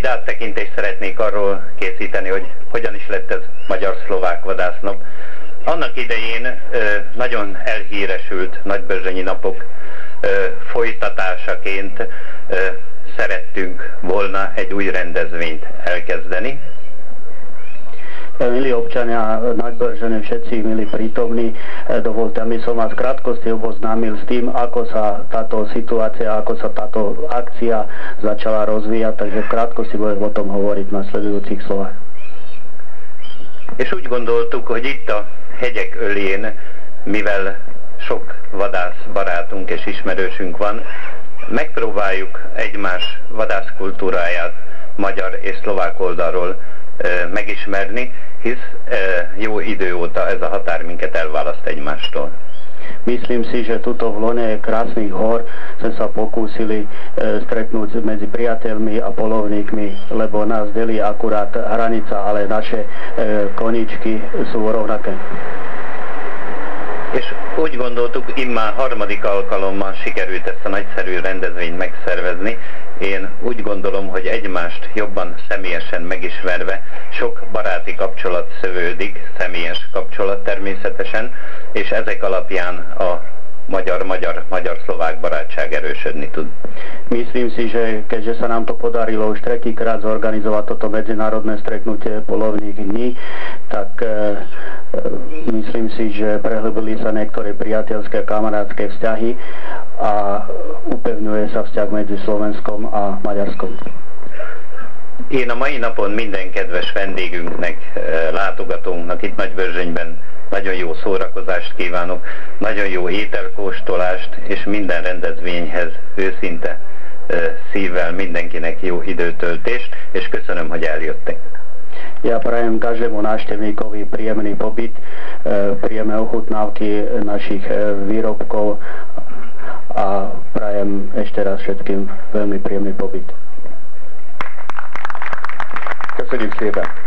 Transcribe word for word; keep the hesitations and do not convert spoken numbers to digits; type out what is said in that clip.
Rövid áttekintést szeretnék arról készíteni, hogy hogyan is lett ez magyar-szlovák vadásznap. Annak idején nagyon elhíresült Nagyberzsenyi napok folytatásaként szerettünk volna egy új rendezvényt elkezdeni. Milí občania Nagyberžene, všetci milí prítomní, dovolte, aby som vás v krátkosti oboznámil s tým, ako sa táto situácia, ako sa táto akcia začala rozvíjať, takže v krátkosti budem o tom hovoriť v nasledujúcich slovách. És úgy gondoltuk, hogy itt a hegyek öljén, mivel sok vadász barátunk és ismerősünk van, megpróbáljuk egymás vadászkultúráját magyar és szlovák oldalról megismerni, hisz jó idő óta ez a határ minket elválaszt egymástól. Myslím si, že tuto v lone krásnych hor sme sa pokúsili e, stretnúť medzi priateľmi a polovníkmi, lebo nás delí akurát hranica, ale naše e, koničky sú rovnaké. És úgy gondoltuk, immár harmadik alkalommal sikerült ezt a nagyszerű rendezvényt megszervezni. Én úgy gondolom, hogy egymást jobban személyesen megismerve sok baráti kapcsolat szövődik, személyes kapcsolat természetesen, és ezek alapján a magyar-magyar, magyar-szlovák barátság erősödni tud. Myslím si, že keďže sa nám to podarilo už tretíkrát zorganizovať toto medzinárodné stretnutie polovných dní, tak e, e, myslím si, že prehlbili sa niektoré priateľské kamarátske vzťahy a upevňuje sa vzťah medzi Slovenskom a Maďarskom. Én a mai napon minden kedves vendégünknek, látogatónknak itt Nagyberzsenyben nagyon jó szórakozást kívánok, nagyon jó ételkóstolást, és minden rendezvényhez őszinte szívvel mindenkinek jó időtöltést, és köszönöm, hogy eljöttek. Ja prajem každému návštevníkovi príjemný pobyt, príjemné ochutnávky našich výrobkov a prajem ešte raz všetkým veľmi príjemný pobyt. Köszönjük szépen!